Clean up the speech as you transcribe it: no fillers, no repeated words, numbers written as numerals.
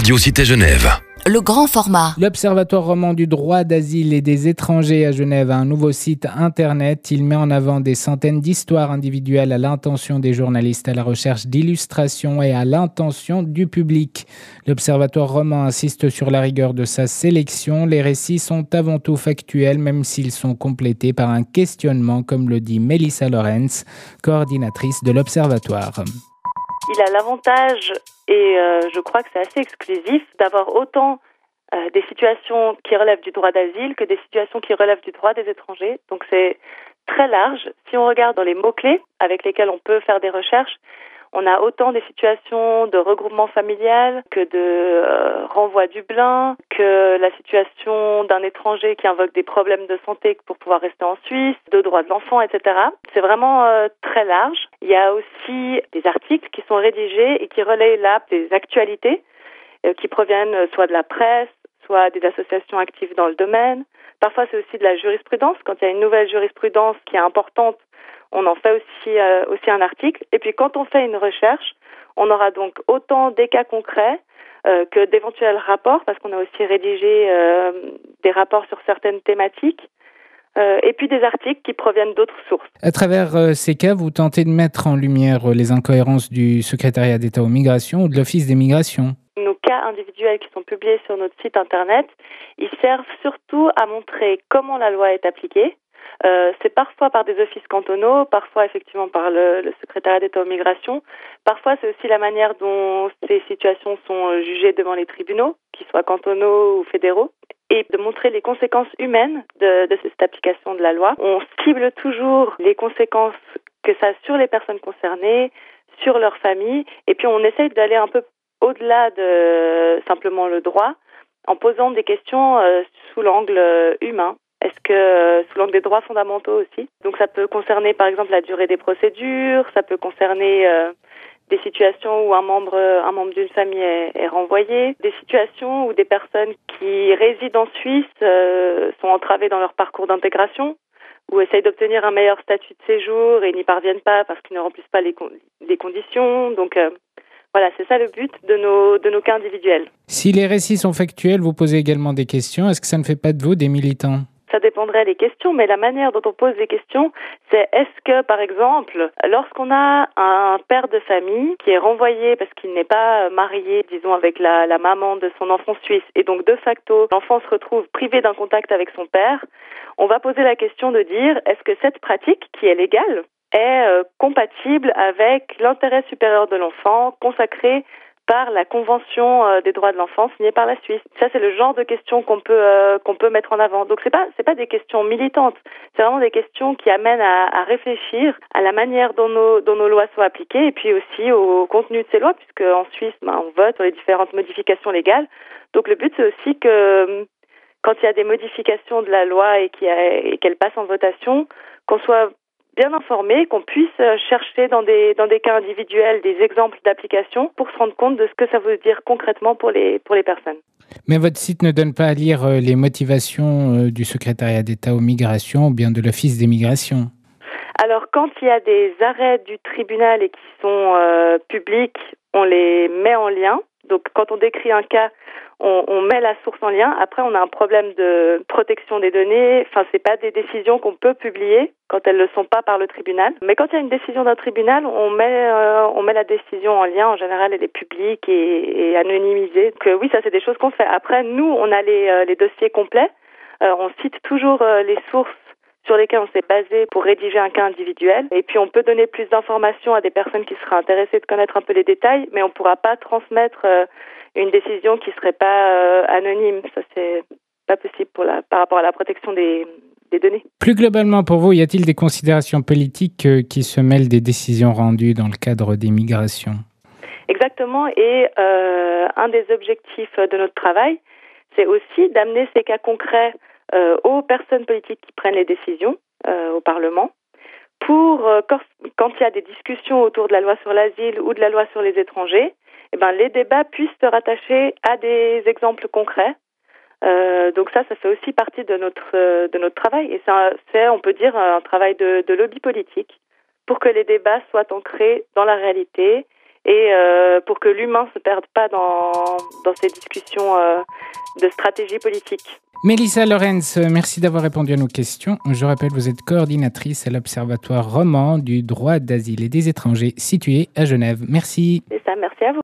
Radio Cité Genève. Le grand format. L'Observatoire roman du droit d'asile et des étrangers à Genève a un nouveau site internet. Il met en avant des centaines d'histoires individuelles à l'intention des journalistes à la recherche d'illustrations et à l'intention du public. L'Observatoire roman insiste sur la rigueur de sa sélection. Les récits sont avant tout factuels, même s'ils sont complétés par un questionnement, comme le dit Mélissa Lorenz, coordinatrice de l'Observatoire. Il a l'avantage, et je crois que c'est assez exclusif, d'avoir autant des situations qui relèvent du droit d'asile que des situations qui relèvent du droit des étrangers. Donc c'est très large. Si on regarde dans les mots-clés avec lesquels on peut faire des recherches, on a autant des situations de regroupement familial que de renvoi à Dublin, que la situation d'un étranger qui invoque des problèmes de santé pour pouvoir rester en Suisse, de droits de l'enfant, etc. C'est vraiment très large. Il y a aussi des articles qui sont rédigés et qui relayent là des actualités qui proviennent soit de la presse, soit des associations actives dans le domaine. Parfois, c'est aussi de la jurisprudence. Quand il y a une nouvelle jurisprudence qui est importante, on en fait aussi un article. Et puis, quand on fait une recherche, on aura donc autant des cas concrets que d'éventuels rapports, parce qu'on a aussi rédigé des rapports sur certaines thématiques, et puis des articles qui proviennent d'autres sources. À travers ces cas, vous tentez de mettre en lumière les incohérences du secrétariat d'État aux migrations ou de l'Office des migrations. Nos cas individuels qui sont publiés sur notre site internet, ils servent surtout à montrer comment la loi est appliquée. C'est parfois par des offices cantonaux, parfois effectivement par le secrétariat d'État aux migrations. Parfois, c'est aussi la manière dont ces situations sont jugées devant les tribunaux, qu'ils soient cantonaux ou fédéraux, et de montrer les conséquences humaines de cette application de la loi. On cible toujours les conséquences que ça a sur les personnes concernées, sur leur famille, et puis on essaye d'aller un peu au-delà de simplement le droit, en posant des questions sous l'angle humain. Est-ce que sous l'angle des droits fondamentaux aussi? Donc ça peut concerner par exemple la durée des procédures, ça peut concerner des situations où un membre d'une famille est renvoyé, des situations où des personnes qui résident en Suisse sont entravées dans leur parcours d'intégration, ou essayent d'obtenir un meilleur statut de séjour et n'y parviennent pas parce qu'ils ne remplissent pas les conditions. Donc voilà, c'est ça le but de nos cas individuels. Si les récits sont factuels, vous posez également des questions. Est-ce que ça ne fait pas de vous des militants? Ça dépendrait des questions, mais la manière dont on pose des questions, c'est est-ce que, par exemple, lorsqu'on a un père de famille qui est renvoyé parce qu'il n'est pas marié, disons, avec la maman de son enfant suisse, et donc de facto, l'enfant se retrouve privé d'un contact avec son père, on va poser la question de dire, est-ce que cette pratique, qui est légale, est compatible avec l'intérêt supérieur de l'enfant consacré par la Convention des droits de l'enfant signée par la Suisse. Ça, c'est le genre de questions qu'on peut mettre en avant. Donc, c'est pas des questions militantes. C'est vraiment des questions qui amènent à réfléchir à la manière dont nos lois sont appliquées et puis aussi au contenu de ces lois, puisque en Suisse, on vote sur les différentes modifications légales. Donc, le but, c'est aussi que quand il y a des modifications de la loi et qu'elle passe en votation, qu'on soit bien informé, qu'on puisse chercher dans des cas individuels des exemples d'application pour se rendre compte de ce que ça veut dire concrètement pour les personnes. Mais votre site ne donne pas à lire les motivations du secrétariat d'État aux migrations ou bien de l'Office des migrations? Alors, quand il y a des arrêts du tribunal et qui sont publics, on les met en lien. Donc, quand on décrit un cas, on met la source en lien. Après, on a un problème de protection des données. Enfin, c'est pas des décisions qu'on peut publier quand elles ne le sont pas par le tribunal. Mais quand il y a une décision d'un tribunal, on met la décision en lien. En général, elle est publique et anonymisée. Donc, oui, ça, c'est des choses qu'on fait. Après, nous, on a les dossiers complets. On cite toujours les sources sur lesquelles on s'est basé pour rédiger un cas individuel. Et puis, on peut donner plus d'informations à des personnes qui seraient intéressées de connaître un peu les détails, mais on ne pourra pas transmettre une décision qui ne serait pas anonyme. Ça, c'est pas possible par rapport à la protection des données. Plus globalement, pour vous, y a-t-il des considérations politiques qui se mêlent des décisions rendues dans le cadre des migrations? Exactement. Et un des objectifs de notre travail, c'est aussi d'amener ces cas concrets aux personnes politiques qui prennent les décisions au Parlement pour, quand il y a des discussions autour de la loi sur l'asile ou de la loi sur les étrangers, les débats puissent se rattacher à des exemples concrets. Donc ça fait aussi partie de notre travail et c'est, on peut dire, un travail de lobby politique pour que les débats soient ancrés dans la réalité et pour que que l'humain ne se perde pas dans ces discussions de stratégie politique. Mélissa Lorenz, merci d'avoir répondu à nos questions. Je rappelle, vous êtes coordinatrice à l'Observatoire roman du droit d'asile et des étrangers situé à Genève. Merci. C'est ça, merci à vous.